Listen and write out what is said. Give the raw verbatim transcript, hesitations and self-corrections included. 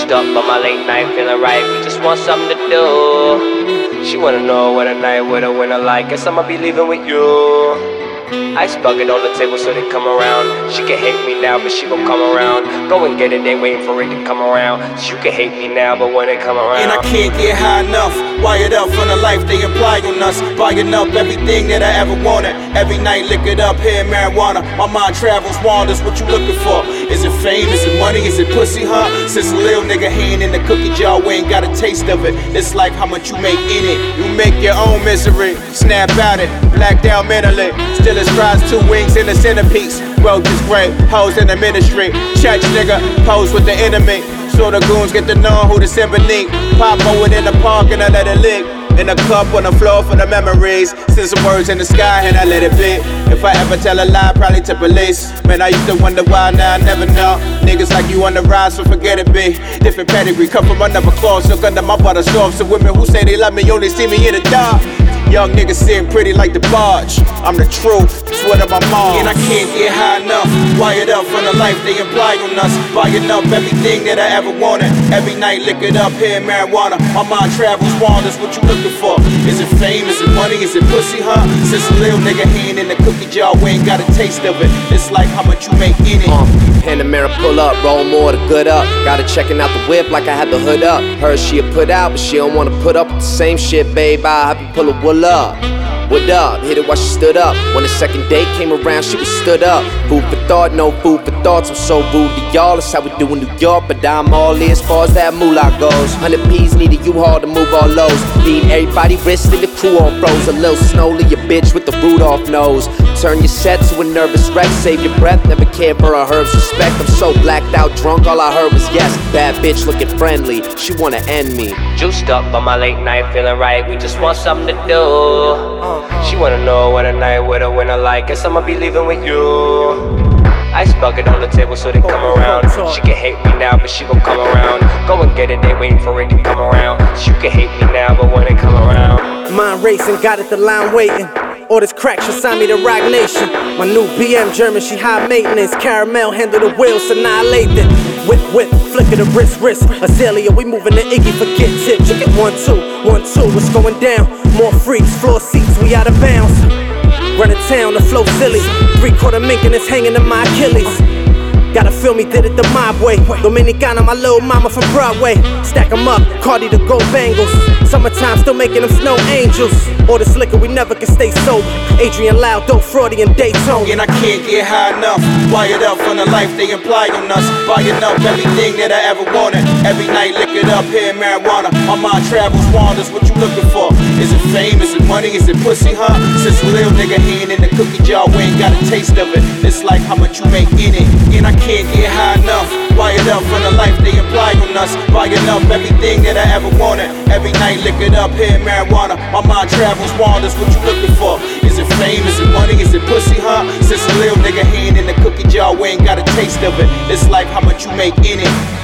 Juiced up on my late night, feeling right, we just want something to do. She wanna know what a night with a winner like, guess I'ma be leaving with you. Ice bucket on the table so they come around. She can hate me now, but she gon' come around. Go and get it, they waiting for it to come around. You can hate me now, but when it come around. And I can't get high enough, wired up from the life they imply on us. Buying up everything that I ever wanted. Every night lick it up, here marijuana. My mind travels, wanders, what you looking for? Is it fame, is it money, is it pussy, huh? Since a little nigga hand in the cookie jar, we ain't got a taste of it. This life, how much you make in it. You make your own misery, snap out it, blacked out mentally. Still it's fries, two wings in the centerpiece. Growth is great, hoes in the ministry. Church nigga, pose with the enemy. So the goons get to know who the sympathy. Pop over in the park and I let it lick. In a cup on the floor for the memories. Send some words in the sky and I let it be. If I ever tell a lie, probably to police. Man, I used to wonder why, now I never know. Niggas like you on the rise, so forget it be. Different pedigree, come from another cloth. Silk under my butter soft. So women who say they love me only see me in the dark. Young niggas sitting pretty like the barge. I'm the truth, sweat of my mom. And I can't get high enough, wired up from the life they imply on us. Buying up everything that I ever wanted. Every night lick it up, here marijuana. My mind travels, wanders, what you looking for? Is it fame, is it money, is it pussy, huh? Since a little nigga hand in the cookie jar, we ain't got a taste of it. It's like how much you make in it. Uh, Panamera pull up, roll more to good up. Got her checking out the whip like I had the hood up. Heard she'll put out, but she don't wanna put up with the same shit, babe. I'll have you pull a wool up. What up? Hit it while she stood up. When the second date came around, she was stood up. Food for thought, no food for thoughts. I'm so rude to y'all, that's how we do in New York. But I'm all in as far as that moolah goes. Hundred P's need a U-Haul to move all lows. Beating everybody wrist in the crew all froze. A little snowly, your bitch with the Rudolph nose. Turn your set to a nervous wreck. Save your breath, never care for her herbs. Respect, I'm so blacked out drunk. All I heard was yes. Bad bitch looking friendly, she wanna end me. Juiced up on my late night, feeling right, we just want something to do. She wanna know what a night with a winner like, guess I'ma be leaving with you. Ice bucket on the table so they come around. She can hate me now, but she gon' come around. Go and get it, they waiting for it to come around. You can hate me now, but when it come around. Mind racing, got it the line waiting. All this crack should sign me to Rock Nation. My new B M German, she high maintenance. Caramel, handle the wheels, annihilate it. Whip, whip, flicker the wrist, wrist. Azalea, we moving the Iggy, forget tip. Chicken one, two, one, two, what's going down? More freaks, floor seats, we out of bounds. Running town, the flow silly. Three quarter mink and it's hanging to my Achilles. Gotta feel me, did it the mob way. Dominicana, my little mama from Broadway. Stack 'em up, Cardi the gold bangles. Summertime, still making them snow angels. All this liquor, we never can stay sober. Adrian Loud, Dope, Fraudy, and Daytona. And I can't get high enough, wired up from the life they imply on us. Buying up everything that I ever wanted. Every night lick it up, here marijuana. My mind travels, wanders, what you looking for? Is it fame, is it money, is it pussy, huh? Since a little nigga hand in the cookie jar, we ain't got a taste of it. It's like how much you make in it. And I can't get high enough, wired up from the life they imply on us. Buying up everything that I ever wanted. Every night lick it up, here marijuana. My mind travels, wanders, what you looking for? Is it fame, is it money, is it pussy, huh? Since a little nigga hand in the cookie jar, we ain't got a taste of it. It's like how much you make in it.